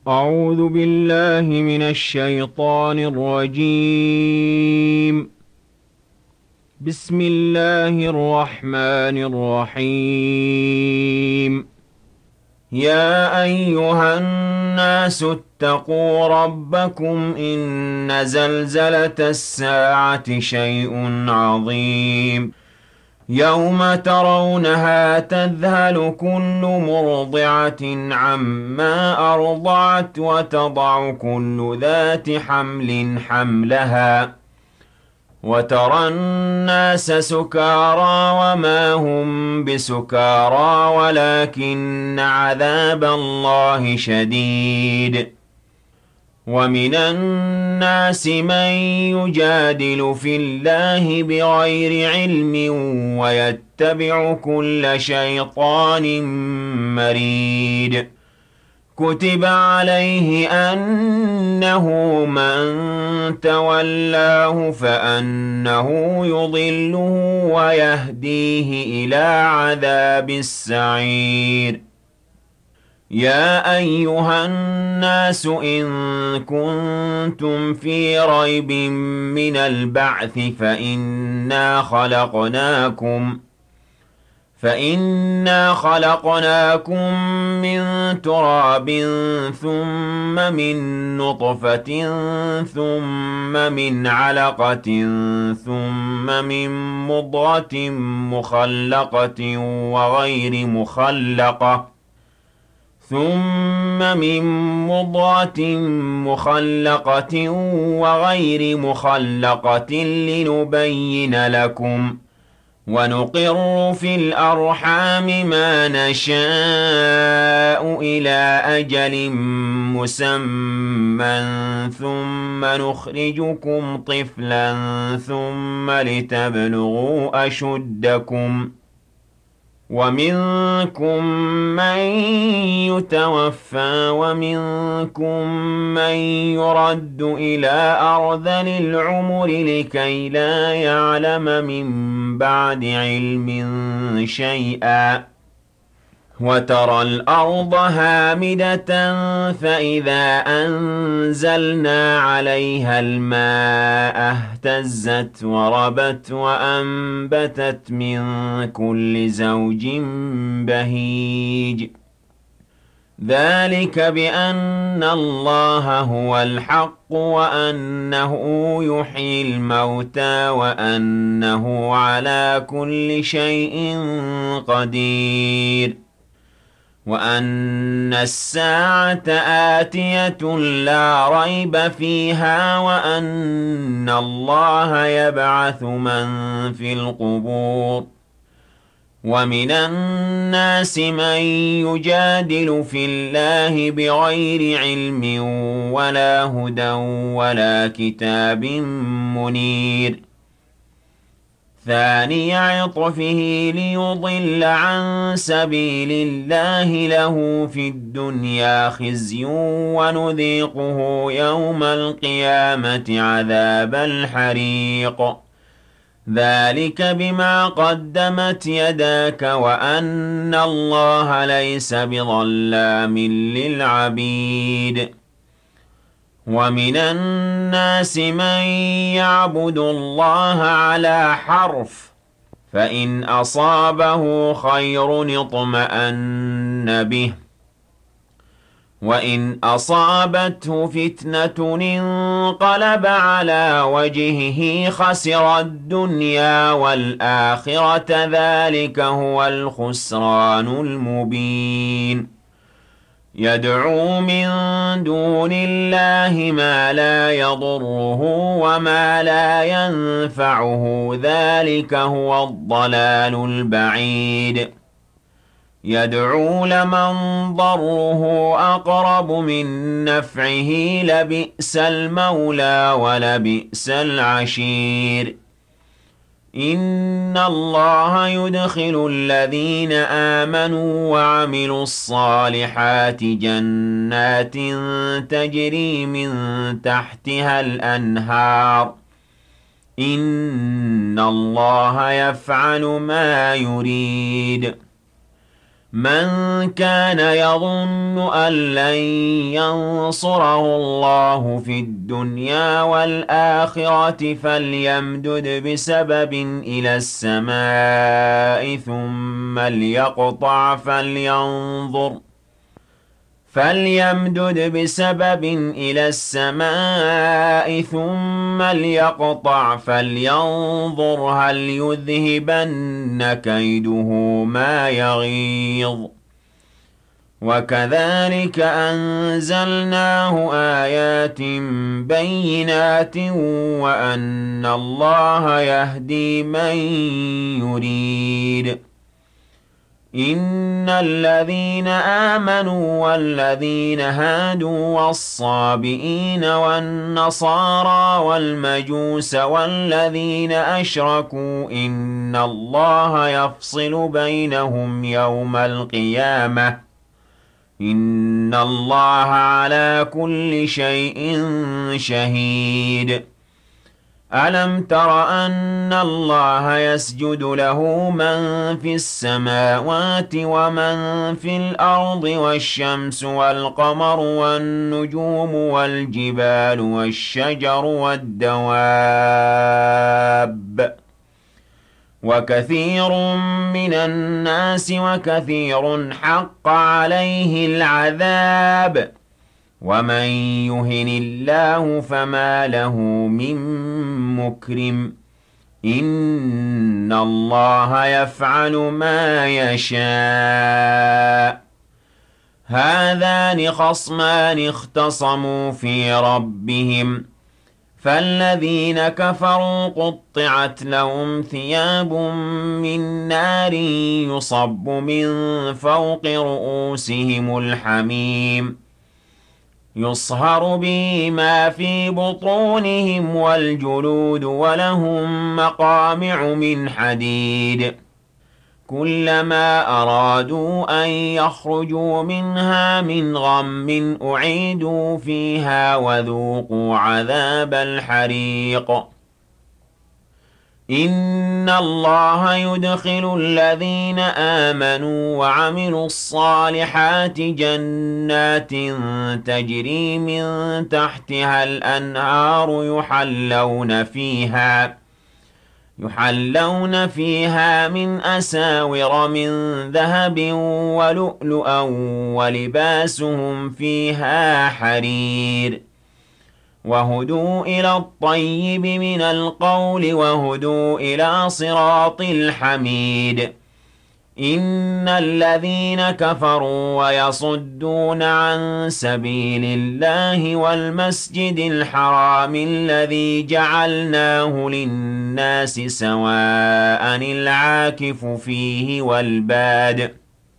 أعوذ بالله من الشيطان الرجيم. بسم الله الرحمن الرحيم. يا أيها الناس اتقوا ربكم إن زلزلة الساعة شيء عظيم. يوم ترونها تذهل كل مرضعة عما أرضعت وتضع كل ذات حمل حملها وترى الناس سكارى وما هم بسكارى ولكن عذاب الله شديد. ومن الناس من يجادل في الله بغير علم ويتبع كل شيطان مريد. كتب عليه أنه من تولاه فأنه يضله ويهديه إلى عذاب السعير. يا أيها الناس إن كنتم في ريب من البعث فإنا خلقناكم من تراب ثم من نطفة ثم من علقة ثم من مضغة مخلقة وغير مخلقة لنبين لكم. ونقر في الأرحام ما نشاء إلى أجل مسمى ثم نخرجكم طفلا ثم لتبلغوا أشدكم. ومنكم من يتوفى ومنكم من يرد إلى أرذل العمر لكي لا يعلم من بعد علم شيئا. وترى الأرض هامدة فإذا أنزلنا عليها الماء اهتزت وربت وأنبتت من كل زوج بهيج. ذلك بأن الله هو الحق وأنه يحيي الموتى وأنه على كل شيء قدير. وأن الساعة آتية لا ريب فيها وأن الله يبعث من في القبور. ومن الناس من يجادل في الله بغير علم ولا هدى ولا كتاب منير. ثاني عطفه ليضل عن سبيل الله له في الدنيا خزي ونذيقه يوم القيامة عذاب الحريق. ذلك بما قدمت يداك وأن الله ليس بظلام للعبيد. ومن الناس من يعبد الله على حرف فإن أصابه خير اطمأن به وإن أصابته فتنة انقلب على وجهه خسر الدنيا والآخرة ذلك هو الخسران المبين. يدعو من دون الله ما لا يضره وما لا ينفعه ذلك هو الضلال البعيد. يدعو لمن ضره أقرب من نفعه لبئس المولى ولبئس العشير. إن الله يدخل الذين آمنوا وعملوا الصالحات جنات تجري من تحتها الأنهار. إن الله يفعل ما يريد. من كان يظن أن لن ينصره الله في الدنيا والآخرة فليمدد بسبب إلى السماء ثم ليقطع فليمدد بسبب إلى السماء ثم ليقطع فلينظر هل يذهبن كيده ما يغيظ. وكذلك أنزلناه آيات بينات وأن الله يهدي من يريد. إن الذين آمنوا والذين هادوا والصابئين والنصارى والمجوس والذين أشركوا إن الله يفصل بينهم يوم القيامة إن الله على كل شيء شهيد. ألم تر أن الله يسجد له من في السماوات ومن في الأرض والشمس والقمر والنجوم والجبال والشجر والدواب وكثير من الناس وكثير حق عليه العذاب ومن يهن الله فما له من مكرم إن الله يفعل ما يشاء. هذان خصمان اختصموا في ربهم فالذين كفروا قطعت لهم ثياب من نار يصب من فوق رؤوسهم الحميم يصهر به ما في بطونهم والجلود ولهم مقامع من حديد كلما أرادوا أن يخرجوا منها من غم أعيدوا فيها وذوقوا عذاب الحريق. إن الله يدخل الذين آمنوا وعملوا الصالحات جنات تجري من تحتها الأنهار يحلون فيها من أساور من ذهب ولؤلؤا ولباسهم فيها حرير وهدوا إلى الطيب من القول وهدوا إلى صراط الحميد. إن الذين كفروا ويصدون عن سبيل الله والمسجد الحرام الذي جعلناه للناس سواء العاكف فيه والباد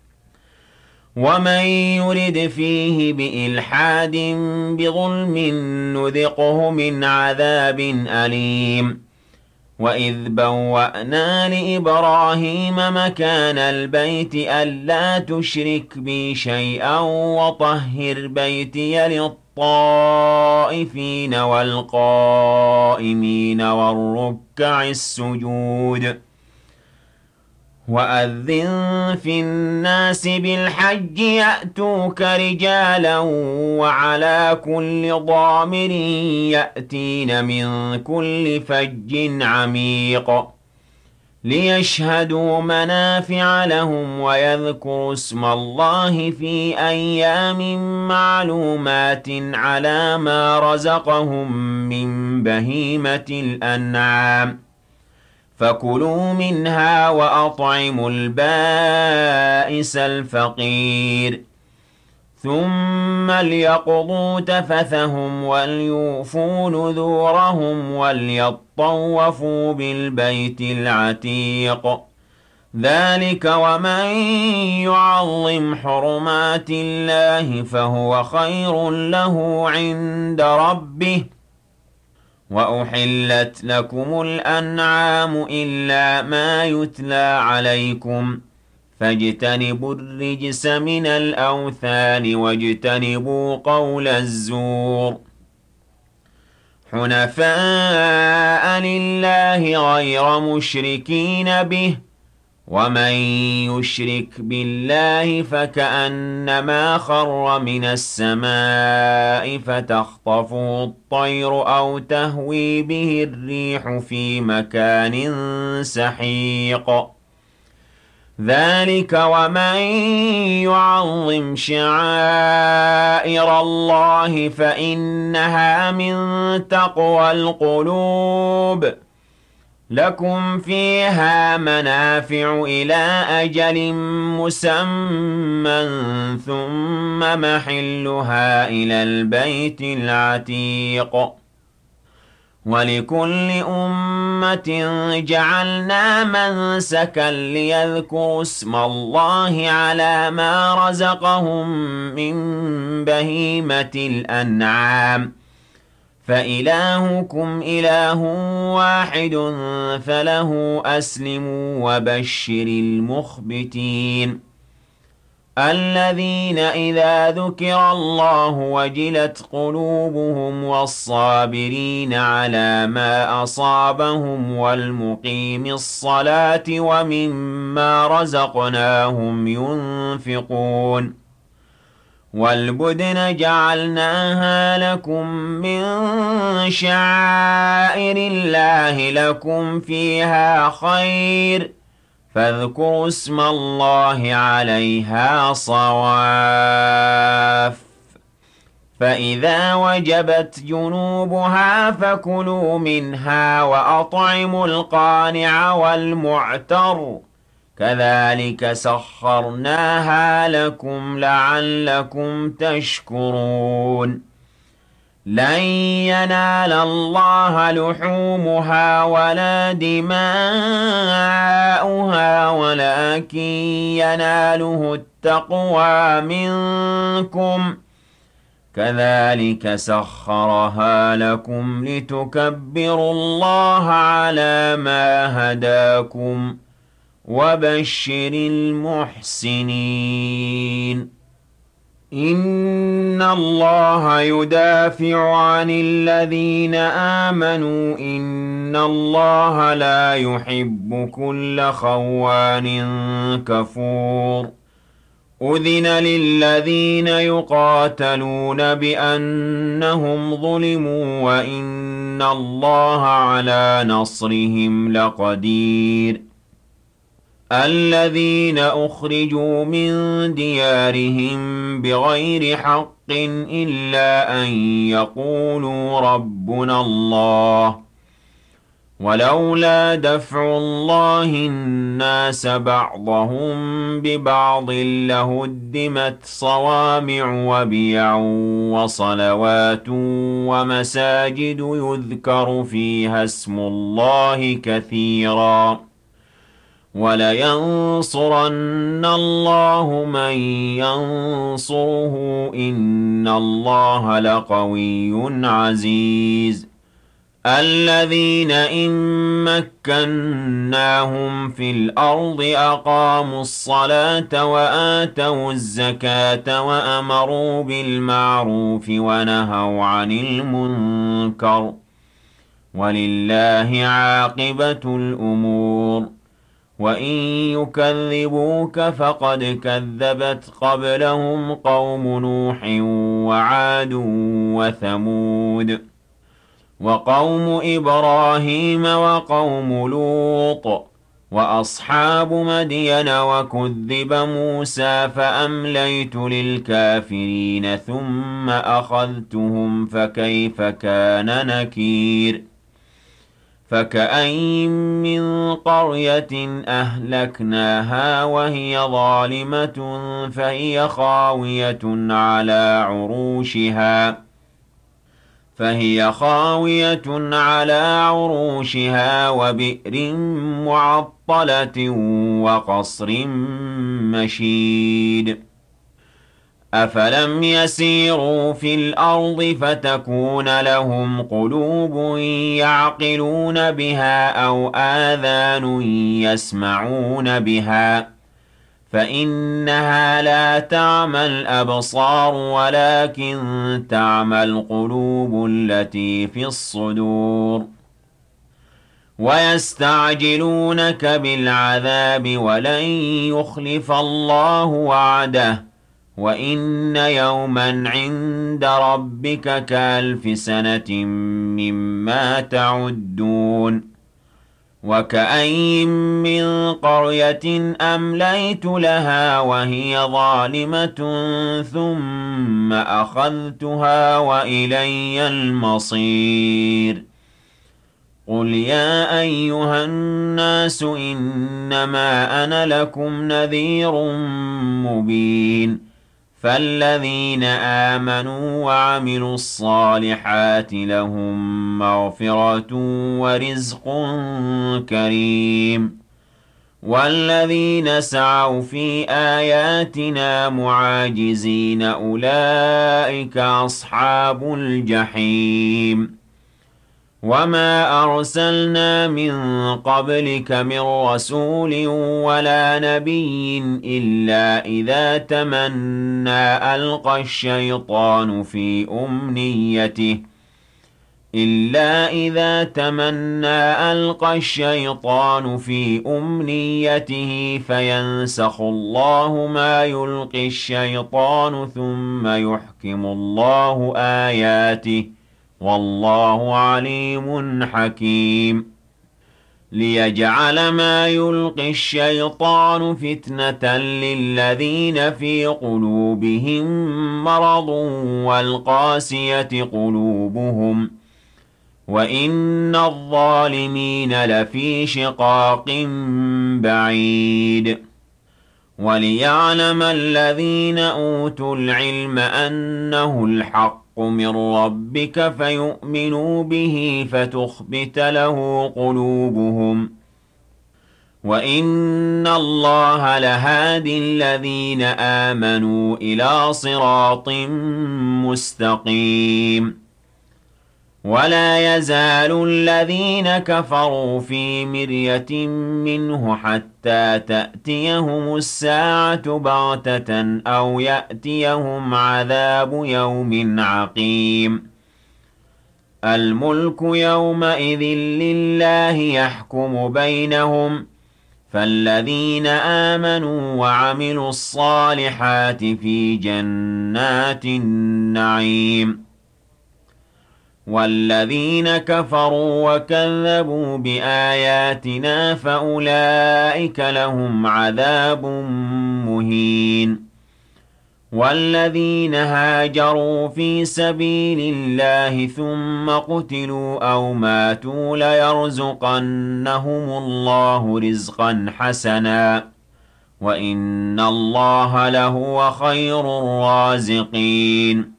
ومن يرد فيه بإلحاد بظلم نذقه من عذاب أليم. وإذ بوأنا لإبراهيم مكان البيت ألا تشرك بي شيئا وطهر بيتي للطائفين والقائمين والركع السجود. وأذن في الناس بالحج يأتوك رجالا وعلى كل ضامر يأتين من كل فج عميق ليشهدوا منافع لهم ويذكروا اسم الله في أيام معلومات على ما رزقهم من بهيمة الأنعام فكلوا منها وأطعموا البائس الفقير ثم ليقضوا تفثهم وليوفوا نذورهم وليطوفوا بالبيت العتيق. ذلك ومن يعظم حرمات الله فهو خير له عند ربه. وأحلت لكم الأنعام إلا ما يتلى عليكم فاجتنبوا الرجس من الأوثان واجتنبوا قول الزور حنفاء لله غير مشركين به ومن يشرك بالله فكأنما خر من السماء فتخطفه الطير أو تهوي به الريح في مكان سحيق ذلك ومن يعظم شعائر الله فإنها من تقوى القلوب لكم فيها منافع إلى أجل مسمى ثم محلها إلى البيت العتيق ولكل أمة جعلنا منسكا ليذكروا اسم الله على ما رزقهم من بهيمة الأنعام فإلهكم إله واحد فله أسلموا وبشر المخبتين الذين إذا ذكر الله وجلت قلوبهم والصابرين على ما أصابهم والمقيم الصلاة ومما رزقناهم ينفقون والبدن جعلناها لكم من شعائر الله لكم فيها خير فاذكروا اسم الله عليها صواف فإذا وجبت جنوبها فكلوا منها وأطعموا القانع والمعتر كذلك سخرناها لكم لعلكم تشكرون لن ينال الله لحومها ولا دماؤها ولكن يناله التقوى منكم كذلك سخرها لكم لتكبروا الله على ما هداكم وبشر المحسنين إن الله يدافع عن الذين آمنوا إن الله لا يحب كل خوان كفور أذن للذين يقاتلون بأنهم ظلموا وإن الله على نصرهم لقدير الذين أخرجوا من ديارهم بغير حق إلا أن يقولوا ربنا الله ولولا دفع الله الناس بعضهم ببعض لهدمت صوامع وبيع وصلوات ومساجد يذكر فيها اسم الله كثيرا ولينصرن الله من ينصره إن الله لقوي عزيز الذين إن مكناهم في الأرض أقاموا الصلاة وآتوا الزكاة وأمروا بالمعروف ونهوا عن المنكر ولله عاقبة الأمور وإن يكذبوك فقد كذبت قبلهم قوم نوح وعاد وثمود وقوم إبراهيم وقوم لوط وأصحاب مدين وكذب موسى فأمليت للكافرين ثم أخذتهم فكيف كان نكير فكأين من قرية أهلكناها وهي ظالمة فهي خاوية على عروشها وبئر معطلة وقصر مشيد أفلم يسيروا في الأرض فتكون لهم قلوب يعقلون بها أو آذان يسمعون بها فإنها لا تعمى الأبصار ولكن تعمى القلوب التي في الصدور ويستعجلونك بالعذاب ولن يخلف الله وعده وإن يوما عند ربك كألف سنة مما تعدون وكأين من قرية أمليت لها وهي ظالمة ثم أخذتها وإلي المصير قل يا أيها الناس إنما أنا لكم نذير مبين فالذين آمنوا وعملوا الصالحات لهم مغفرة ورزق كريم والذين سعوا في آياتنا معاجزين أولئك أصحاب الجحيم وما أرسلنا من قبلك من رسول ولا نبي إلا إذا تمنى ألقى الشيطان في أمنيته فينسخ الله ما يلقي الشيطان ثم يحكم الله آياته والله عليم حكيم ليجعل ما يلقي الشيطان فتنة للذين في قلوبهم مرض والقاسية قلوبهم وإن الظالمين لفي شقاق بعيد وليعلم الذين أوتوا العلم أنه الحق من ربك فيؤمنوا به فتخبت له قلوبهم وإن الله لهادي الذين آمنوا إلى صراط مستقيم ولا يزال الذين كفروا في مرية منه حتى تأتيهم الساعة بغتة أو يأتيهم عذاب يوم عقيم الملك يومئذ لله يحكم بينهم فالذين آمنوا وعملوا الصالحات في جنات النعيم والذين كفروا وكذبوا بآياتنا فأولئك لهم عذاب مهين والذين هاجروا في سبيل الله ثم قتلوا أو ماتوا ليرزقنهم الله رزقا حسنا وإن الله لهو خير الرازقين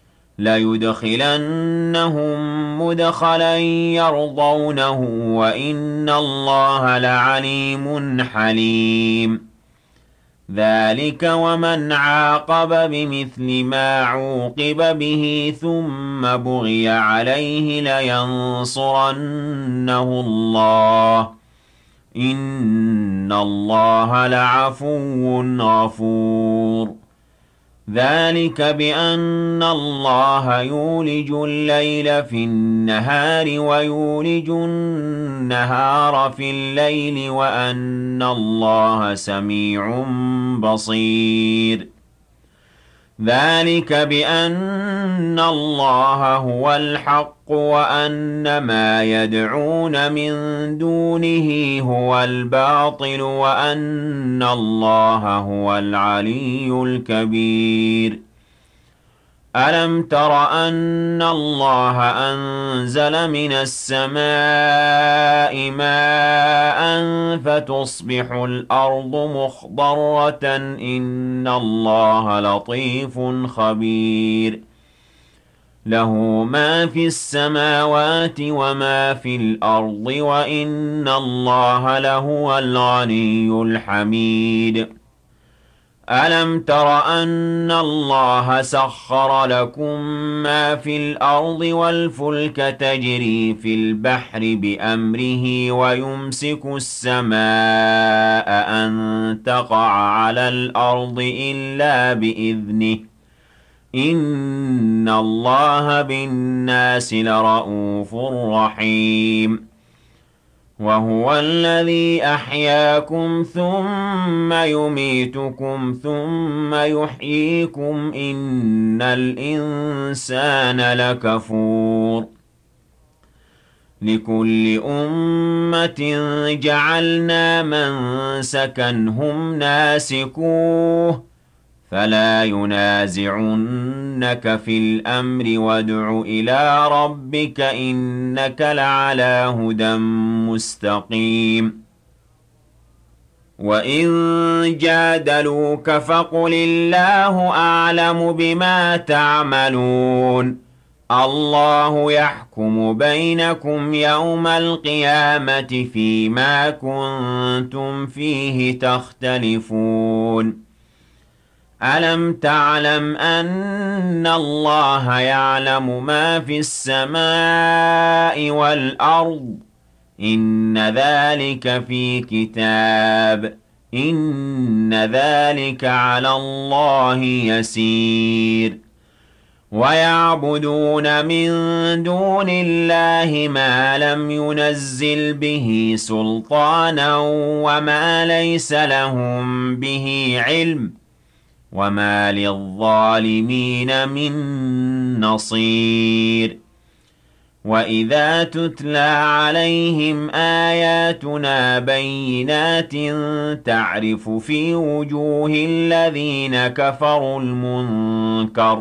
ليدخلنهم مدخلا يرضونه وإن الله لعليم حليم ذلك ومن عاقب بمثل ما عوقب به ثم بغي عليه لينصرنه الله إن الله لعفو غفور ذلك بأن الله يولج الليل في النهار ويولج النهار في الليل وأن الله سميع بصير ذلك بأن الله هو الحق وأن ما يدعون من دونه هو الباطل وأن الله هو العلي الكبير ألم تر أن الله أنزل من السماء ماء فتصبح الأرض مخضرة إن الله لطيف خبير له ما في السماوات وما في الأرض وإن الله لهو الغني الحميد ألم تر أن الله سخر لكم ما في الأرض والفلك تجري في البحر بأمره ويمسك السماء أن تقع على الأرض إلا بإذنه إن الله بالناس لرءوف رحيم وهو الذي أحياكم ثم يميتكم ثم يحييكم إن الإنسان لكفور لكل أمة جعلنا منسكا هم ناسكوه فلا ينازعنك في الأمر وادع إلى ربك إنك لعلى هدى مستقيم وإن جادلوك فقل الله أعلم بما تعملون الله يحكم بينكم يوم القيامة فيما كنتم فيه تختلفون ألم تعلم أن الله يعلم ما في السماء والأرض إن ذلك في كتاب إن ذلك على الله يسير ويعبدون من دون الله ما لم ينزل به سلطانا وما ليس لهم به علم وما للظالمين من نصير وإذا تتلى عليهم آياتنا بينات تعرف في وجوه الذين كفروا المنكر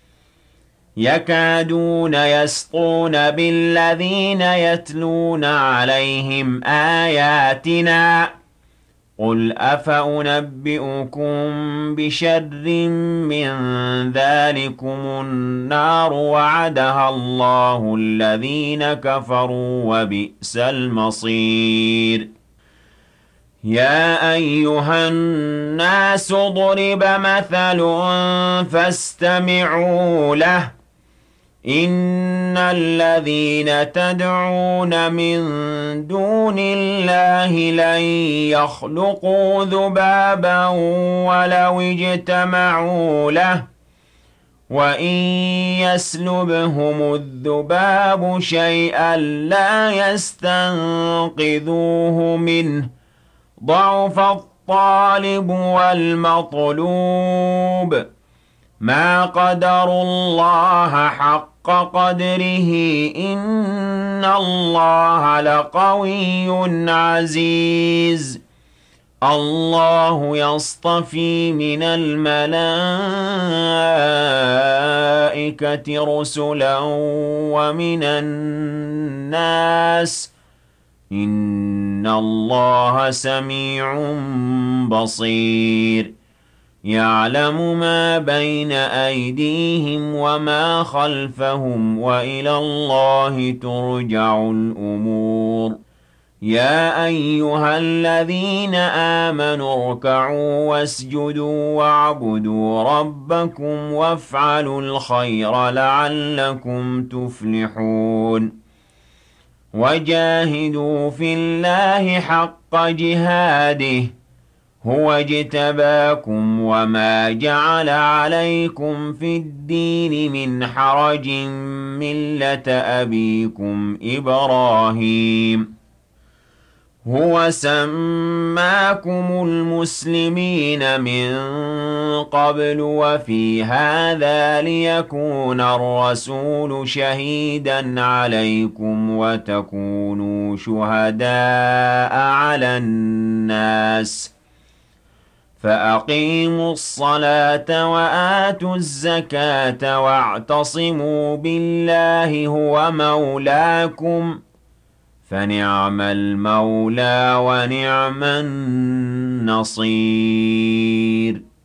يكادون يسطون بالذين يتلون عليهم آياتنا قل أفأنبئكم بشر من ذلكم النار وعدها الله الذين كفروا وبئس المصير يا أيها الناس ضرب مثل فاستمعوا له إن الذين تدعون من دون الله لن يخلقوا ذبابا ولو اجتمعوا له وإن يسلبهم الذباب شيئا لا يستنقذوه منه ضعف الطالب والمطلوب ما قدروا الله حق قدره إن الله لقوي عزيز الله يصطفي من الملائكة رسلا ومن الناس إن الله سميع بصير يعلم ما بين أيديهم وما خلفهم وإلى الله ترجع الأمور يا أيها الذين آمنوا اركعوا واسجدوا واعبدوا ربكم وافعلوا الخير لعلكم تفلحون وجاهدوا في الله حق جهاده هو اجتباكم وما جعل عليكم في الدين من حرج ملة أبيكم إبراهيم هو سماكم المسلمين من قبل وفي هذا ليكون الرسول شهيدا عليكم وتكونوا شهداء على الناس فأقيموا الصلاة وآتوا الزكاة واعتصموا بالله هو مولاكم فنعم المولى ونعم النصير